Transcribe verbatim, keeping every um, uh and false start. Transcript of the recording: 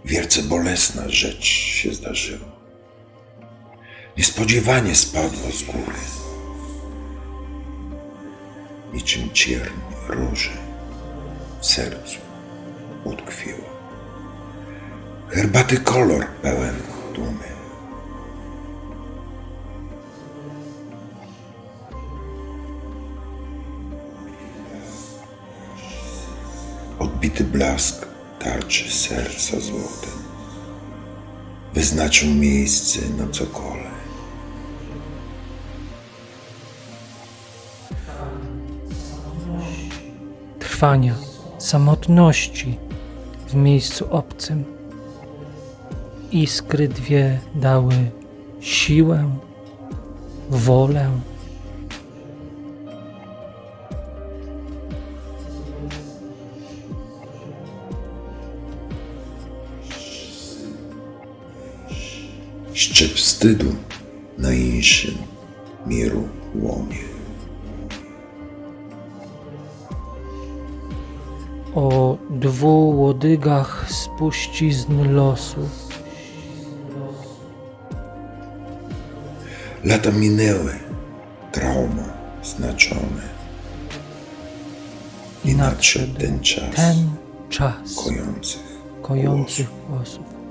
Wielce bolesna rzecz się zdarzyła. Niespodziewanie spadła z góry. Niczym cierń róży w sercu utkwiła. Herbaty kolor pełen dumy. Odbity blask tarczy serca złotem wyznaczył miejsce na cokole. Trwania, samotności w miejscu obcym. Iskry dwie dały siłę, wolę. Szczyp wstydu na inszym miru łomie. O dwu łodygach spuścizn losu. Lata minęły, trauma znaczone. I nadszedł ten czas Ten czas kojących kojących głosów.